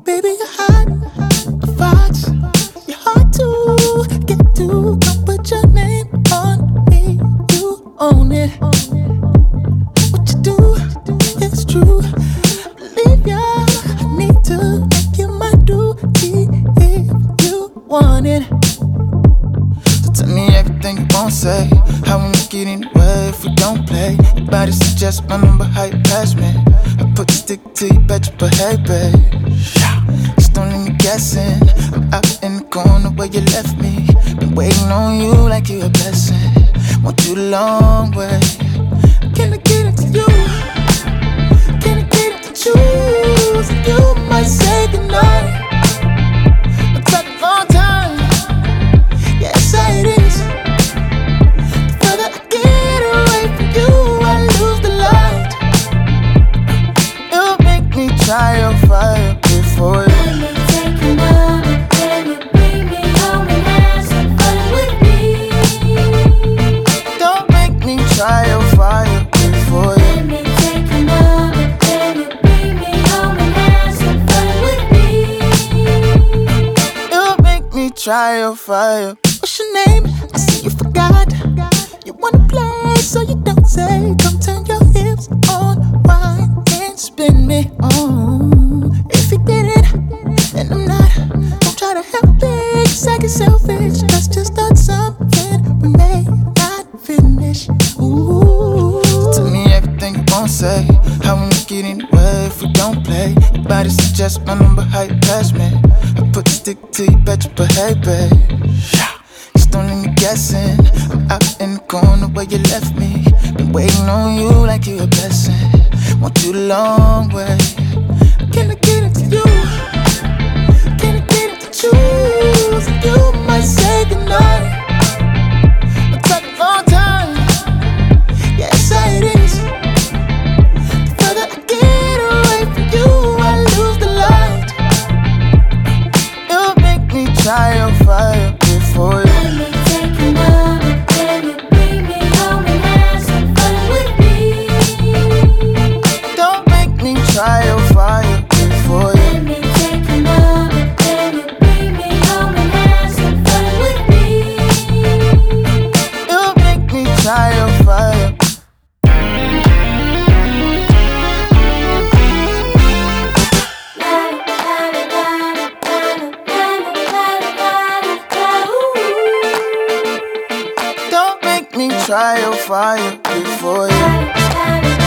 Baby, you're hot, fox. You're hard to get to. Come put your name on me. You own it. What you do is true. Believe ya. I need to make you my duty if you want it. So tell me everything you won't say. How we make it anyway if we don't play. Your body suggests my number, how you pass me. I put the stick to you, bet you behave, babe. Just don't leave me guessing. I'm out in the corner where you left me. Been waiting on you like you a blessing. Want you the long way. Can I get it to you? Can I get it to choose? You might say goodnight. It's a long time. Yeah, say it is. The further I get away from you, I lose the light. It'll make me try your fire before you. Let me take you now, can you bring me home and have some fun with me? Don't make me try your fire before you. Let me take you now, can you bring me home and have some fun with me? It'll make me try your fire. What's your name? I see you forgot. You wanna play, so you don't say. Come turn your hips on, right, and spin me on. If you get it, and I'm not, don't try to help it, 'cause I get selfish. Let's just start something we may not finish. Ooh. So tell me everything you won't say. How we make it anyway if we don't play. Your body suggests my number, how you pass me. I put the stick to you, bet you behave, babe. Just don't leave me guessing. I'm out in the corner where you left me. Been waiting on you like you a blessing. Want you the long way. Can I get it to you? Can I get it to choose? You might say goodnight. It's a long time. Yeah, say it is. The further I get away from you, I lose the light. It'll make me try your fire before you. Let me take you now, can you bring me home and have some fun with me? Don't make me try your fire before you. Let me take you now, can you bring me home and have some fun with me? It'll make me try your fire. Don't make me try your fire before you.